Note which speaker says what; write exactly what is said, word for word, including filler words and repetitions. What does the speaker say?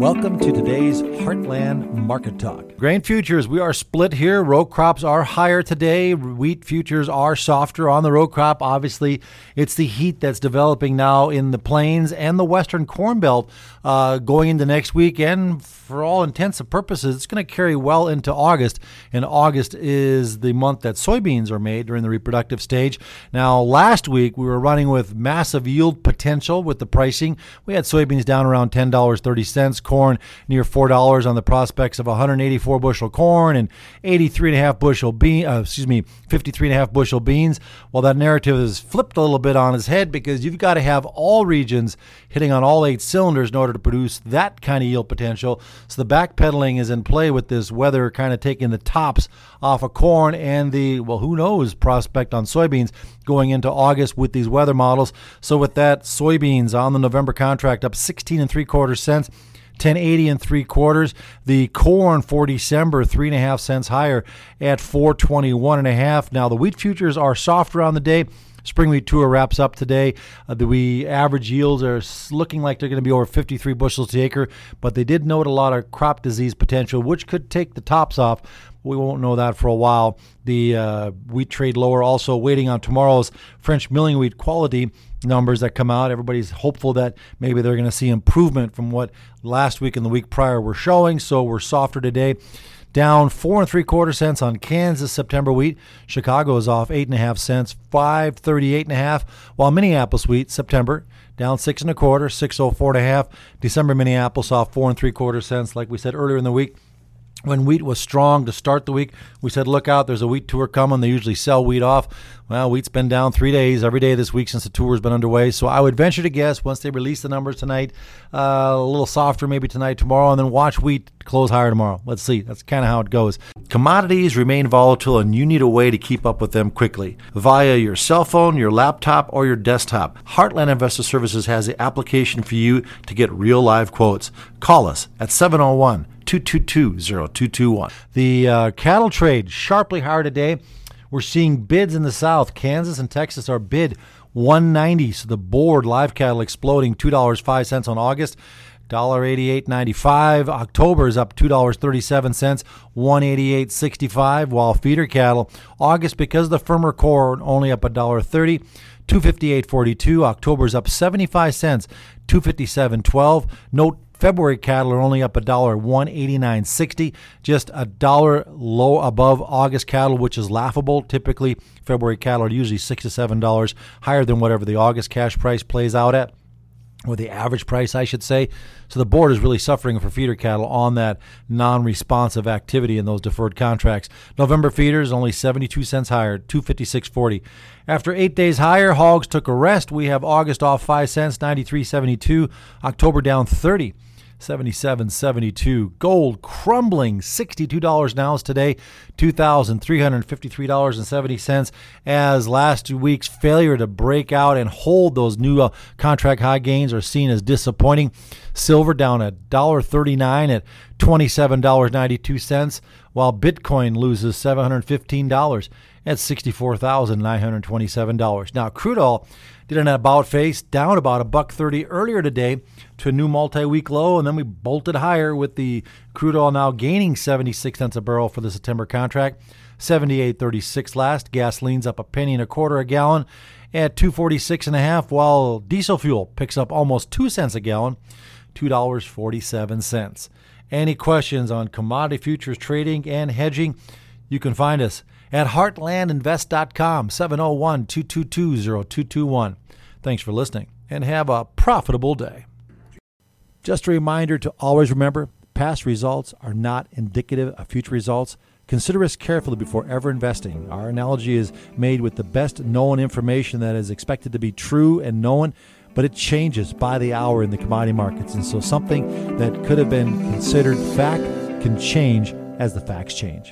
Speaker 1: Welcome to today's Heartland Market Talk. Grain futures, we are split here. Row crops are higher today. Wheat futures are softer on the row crop. Obviously, it's the heat that's developing now in the plains and the western corn belt uh, going into next week. And for all intents and purposes, it's going to carry well into August. And August is the month that soybeans are made during the reproductive stage. Now, last week, we were running with massive yield potential with the pricing. We had soybeans down around ten dollars and thirty cents. Corn near four dollars on the prospects of one hundred eighty-four bushel corn and eighty-three and a half bushel bean, uh, excuse me, fifty-three and a half bushel beans. Well, that narrative is flipped a little bit on its head because you've got to have all regions hitting on all eight cylinders in order to produce that kind of yield potential. So the backpedaling is in play with this weather kind of taking the tops off of corn and the, well, who knows, prospect on soybeans going into August with these weather models. So with that, soybeans on the November contract up sixteen and three quarter cents. ten eighty and three quarters. The corn for December, three and a half cents higher at four twenty-one and a half. Now the wheat futures are softer on the day. Spring wheat tour wraps up today. Uh, the we average yields are looking like they're going to be over fifty-three bushels to acre, but they did note a lot of crop disease potential, which could take the tops off. We won't know that for a while. The uh, wheat trade lower, also waiting on tomorrow's French milling wheat quality numbers that come out. Everybody's hopeful that maybe they're going to see improvement from what last week and the week prior were showing. So we're softer today. Down four and three quarter cents on Kansas September wheat. Chicago is off eight and a half cents, five thirty-eight and a half. While Minneapolis wheat September down six and a quarter, six oh four and a half. December Minneapolis off four and three quarter cents, like we said earlier in the week. When wheat was strong to start the week, we said, look out, there's a wheat tour coming. They usually sell wheat off. Well, wheat's been down three days, every day this week since the tour has been underway. So I would venture to guess once they release the numbers tonight, uh, a little softer maybe tonight, tomorrow, and then watch wheat close higher tomorrow. Let's see. That's kind of how it goes. Commodities remain volatile, and you need a way to keep up with them quickly via your cell phone, your laptop, or your desktop. Heartland Investor Services has the application for you to get real live quotes. Call us at seven oh one, two two two, oh two two one. The uh, cattle trade sharply higher today. We're seeing bids in the south. Kansas and Texas are bid one ninety. So the board live cattle exploding two dollars and five cents on August. one eighty-eight ninety-five. October is up two dollars and thirty-seven cents, one eighty-eight sixty-five. While feeder cattle, August, because of the firmer corn, only up one dollar and thirty cents, two fifty-eight forty-two. October is up seventy-five cents, two fifty-seven twelve. Note February cattle are only up a dollar, one eighty-nine sixty, just a dollar low above August cattle, which is laughable. Typically, February cattle are usually six to seven dollars higher than whatever the August cash price plays out at, or the average price, I should say. So the board is really suffering for feeder cattle on that non-responsive activity in those deferred contracts. November feeders only seventy-two cents higher, two fifty-six forty. After eight days higher, hogs took a rest. We have August off five cents, ninety-three seventy-two. October down thirty. seventy-seven seventy-two. Gold crumbling sixty-two dollars an ounce today, two thousand three hundred fifty-three dollars and seventy cents, as last week's failure to break out and hold those new uh, contract high gains are seen as disappointing. Silver down one dollar and thirty-nine cents at twenty-seven dollars and ninety-two cents, while Bitcoin loses seven hundred fifteen dollars at sixty-four thousand nine hundred twenty-seven dollars. Now, crude oil did an about face, down about a buck thirty earlier today to a new multi-week low, and then we bolted higher with the crude oil now gaining seventy-six cents a barrel for the September contract, seventy-eight thirty-six last. Gasoline's up a penny and a quarter a gallon at two forty-six and a half, while diesel fuel picks up almost two cents a gallon, two dollars and forty-seven cents. Any questions on commodity futures trading and hedging? You can find us at heartland invest dot com, seven oh one, two two two, oh two two one. Thanks for listening, and have a profitable day. Just a reminder to always remember, past results are not indicative of future results. Consider us carefully before ever investing. Our analogy is made with the best known information that is expected to be true and known, but it changes by the hour in the commodity markets. And so something that could have been considered fact can change as the facts change.